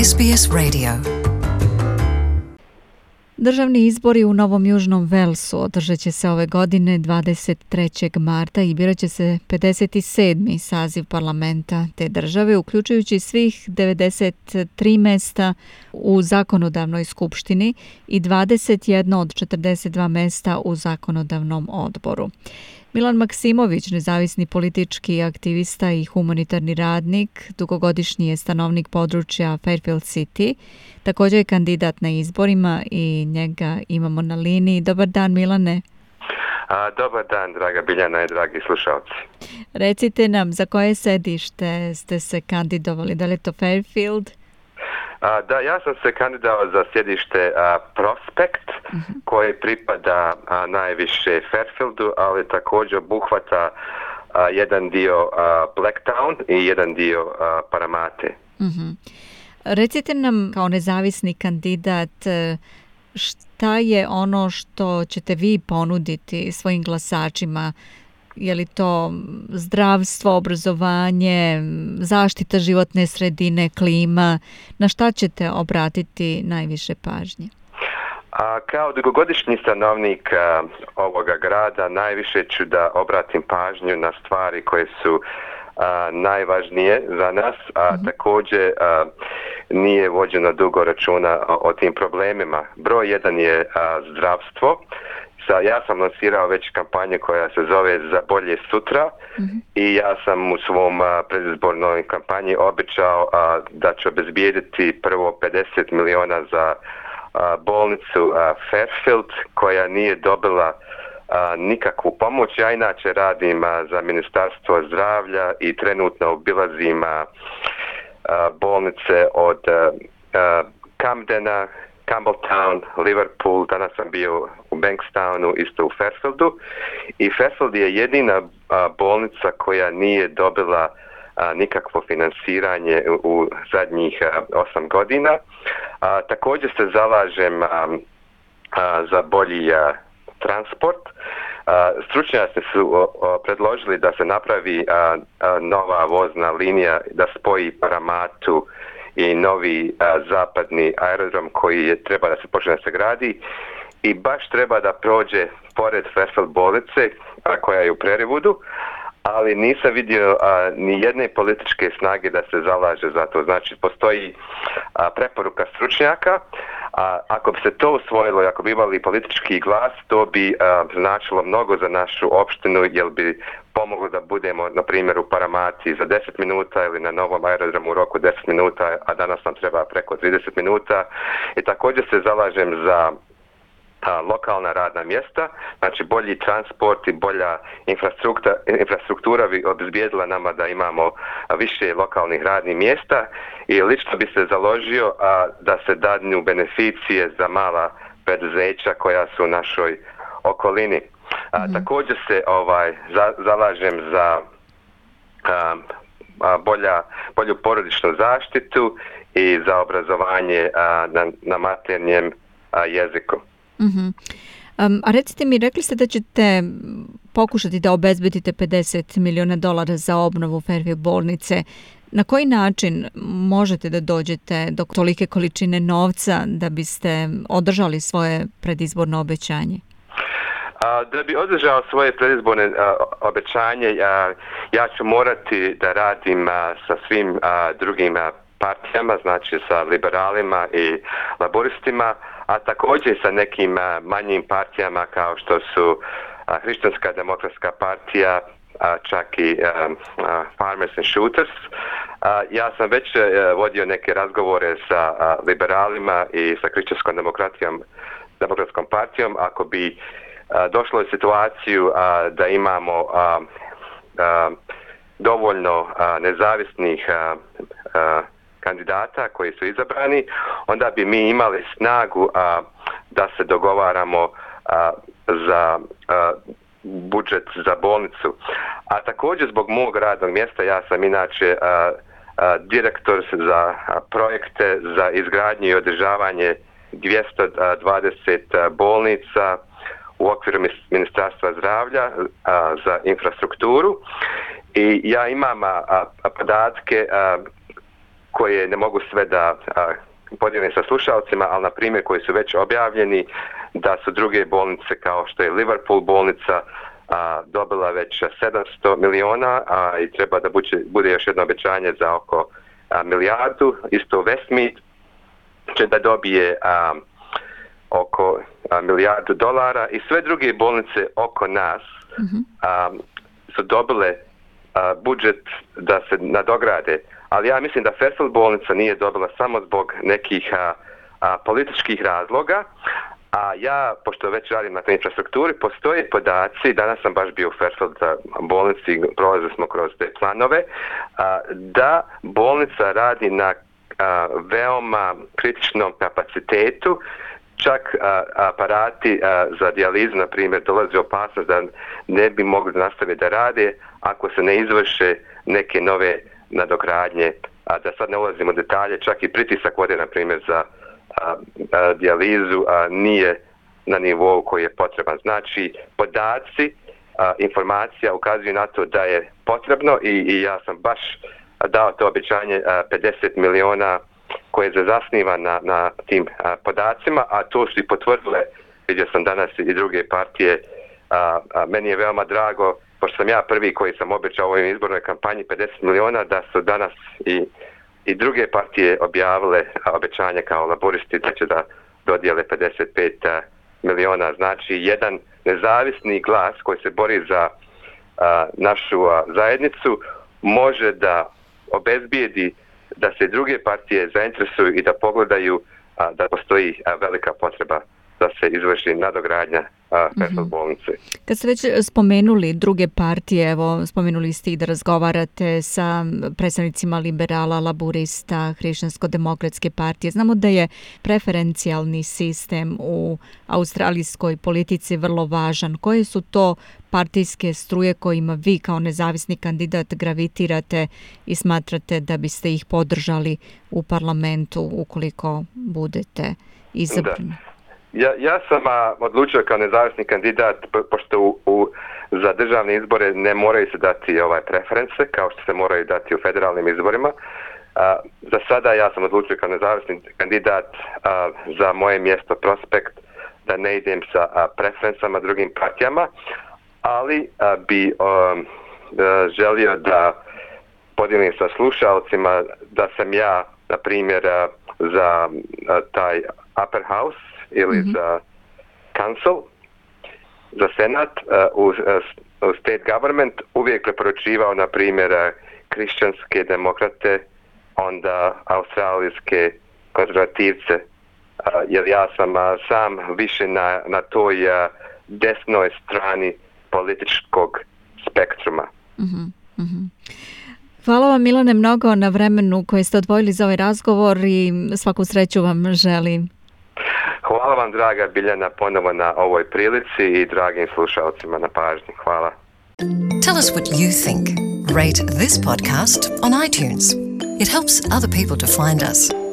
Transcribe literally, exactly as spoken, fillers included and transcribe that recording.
S B S Radio. Državni izbori u Novom Južnom Velsu održat će se ove godine dvadeset trećeg marta i birat će se pedeset sedmi saziv parlamenta te države, uključujući svih devedeset tri mesta u zakonodavnoj skupštini i dvadeset jedno od četrdeset dva mesta u zakonodavnom odboru. Milan Maksimović, nezavisni politički aktivista i humanitarni radnik, dugogodišnji je stanovnik područja Fairfield City, također je kandidat na izborima i njega imamo na liniji. Dobar dan, Milane. A, dobar dan, draga Biljana i dragi slušalci. Recite nam, za koje sedište ste se kandidovali? Da li je to Fairfield? A, da, ja sam se kandidovao za sjedište a, Prospect, uh-huh. koji pripada a, najviše Fairfieldu, ali također obuhvata a, jedan dio a, Blacktown i jedan dio a, Paramate. Uh-huh. Recite nam, kao nezavisni kandidat, šta je ono što ćete vi ponuditi svojim glasačima? Je li to zdravstvo, obrazovanje, zaštita životne sredine, klima? Na šta ćete obratiti najviše pažnje? A, kao dugogodišnji stanovnik a, ovoga grada najviše ću da obratim pažnju na stvari koje su a, najvažnije za nas, a mm-hmm. također a, nije vođeno dugo računa o, o tim problemima. Broj jedan je a, zdravstvo. Sa, ja sam lansirao već kampanju koja se zove Za bolje sutra mm-hmm. i ja sam u svom a, predizbornoj kampanji obećao a, da ću obezbijediti prvo pedeset miliona za a, bolnicu a, Fairfield koja nije dobila a, nikakvu pomoć. Ja inače radim a, za Ministarstvo zdravlja i trenutno obilazim a, a, bolnice od a, a, Camdena, Campbelltown, Liverpool, danas sam bio u Bankstownu, isto u Fairfieldu. I Fairfield je jedina a, bolnica koja nije dobila a, nikakvo finansiranje u, u zadnjih a, osam godina. A, također se zalažem a, a, za bolji a, transport. A, stručnjaci su o, o, predložili da se napravi a, a, nova vozna linija da spoji Paramatu i novi a, zapadni aerodrom koji je treba da se počne da se gradi i baš treba da prođe pored Fairfield bolnice a, koja je u Prairiewoodu, ali nisam vidio a, ni jedne političke snage da se zalaže za to. Znači, postoji a, preporuka stručnjaka, a ako bi se to usvojilo i ako bi imali politički glas, to bi a, značilo mnogo za našu opštinu, jer bi pomoglo da budemo, na primjer, u Paramati za deset minuta ili na novom aerodromu u roku deset minuta, a danas nam treba preko trideset minuta. I također se zalažem za a, lokalna radna mjesta, znači bolji transport i bolja infrastruktura, infrastruktura bi obezbijedila nama da imamo više lokalnih radnih mjesta i lično bi se založio a, da se dadnu beneficije za mala preduzeća koja su u našoj okolini. A, mm-hmm. Također se ovaj za, zalažem za a, a, bolja, bolju porodičnu zaštitu i za obrazovanje a, na, na maternjem a, jeziku. Mm-hmm. Um, a recite mi, rekli ste da ćete pokušati da obezbedite pedeset miliona dolara za obnovu Fairfield bolnice. Na koji način možete da dođete do tolike količine novca da biste održali svoje predizborno obećanje? A, da bi održao svoje predizborne a, obećanje, a, ja ću morati da radim a, sa svim a, drugim a, partijama, znači sa liberalima i laboristima, a također sa nekim a, manjim partijama kao što su a, Hrišćanska demokratska partija, a, čak i a, a, Farmers and Shooters. A, ja sam već a, vodio neke razgovore sa a, liberalima i sa Hrišćanskom demokratijom, demokratskom partijom, ako bi a, došlo u situaciju a, da imamo a, a, dovoljno a, nezavisnih a, a, kandidata koji su izabrani, onda bi mi imali snagu a, da se dogovaramo a, za a, budžet za bolnicu. A također zbog mog radnog mjesta, ja sam inače a, a, direktor za a, projekte za izgradnju i održavanje dvjesto dvadeset bolnica u okviru Ministarstva zdravlja a, za infrastrukturu i ja imam a, a, podatke a, koje ne mogu sve da a, podijelim sa slušalcima, ali na primjer koji su već objavljeni, da su druge bolnice kao što je Liverpool bolnica a, dobila već sedamsto miliona a, i treba da buće, bude još jedno obećanje za oko a, milijardu. Isto Westmead će da dobije a, oko a, milijardu dolara i sve druge bolnice oko nas mm-hmm. a, su dobile a, budžet da se nadograde. Ali ja mislim da Fairfield bolnica nije dobila samo zbog nekih a, a, političkih razloga, a ja, pošto već radim na toj infrastrukturi, postoje podaci, danas sam baš bio u Fairfield bolnici, prolazili smo kroz te planove, a, da bolnica radi na a, veoma kritičnom kapacitetu, čak a, aparati a, za dijalizu, na primjer, dolazi opasnost da ne bi mogli nastaviti da rade ako se ne izvrše neke nove nadogradnje, a da sad ne ulazimo u detalje, čak i pritisak vode, na primjer, za a, a, dijalizu a, nije na nivou koji je potreban. Znači, podaci, a, informacija ukazuju na to da je potrebno i, i ja sam baš dao to obećanje a, pedeset miliona koje se zasniva na, na tim a, podacima, a to su i potvrdile, vidio sam danas i druge partije, a, a, meni je veoma drago, pošto sam ja prvi koji sam obećao u ovoj izbornoj kampanji pedeset miliona, da su danas i, i druge partije objavile obećanje kao laboristi da će da dodijele pedeset pet miliona. Znači, jedan nezavisni glas koji se bori za a, našu a, zajednicu može da obezbijedi da se druge partije zainteresuju i da pogledaju a, da postoji a, velika potreba da se izvrši nadogradnja Fairfield bolnice. Kad ste već spomenuli druge partije, evo spomenuli ste i da razgovarate sa predstavnicima liberala, laburista, hrišćansko-demokratske partije. Znamo da je preferencijalni sistem u australijskoj politici vrlo važan. Koje su to partijske struje kojima vi kao nezavisni kandidat gravitirate i smatrate da biste ih podržali u parlamentu ukoliko budete izabrani? Da. Ja, ja sam a, odlučio kao nezavisni kandidat, po, pošto u, u, za državne izbore ne moraju se dati ovaj preference, kao što se moraju dati u federalnim izborima. A, za sada ja sam odlučio kao nezavisni kandidat a, za moje mjesto Prospekt da ne idem sa a, preferencama drugim partijama, ali a, bi a, a, želio da podijelim sa slušalcima da sam ja, na primjer, a, za a, taj upper house ili mm-hmm. za council, za senat, uh, u, u state government uvijek preporučivao, na primjer, kršćanske demokrate, onda australijske konzervativce, uh, jer ja sam uh, sam više na, na toj uh, desnoj strani političkog spektruma. Mm-hmm. Mm-hmm. Hvala vam, Milane, mnogo na vremenu koje ste odvojili za ovaj razgovor i svaku sreću vam želim. Hvala vam, draga Biljana, ponovo na ovoj prilici i dragim slušalcima na pažnji. Hvala. Tell us what you think. Rate this podcast on iTunes. It helps other people to find us.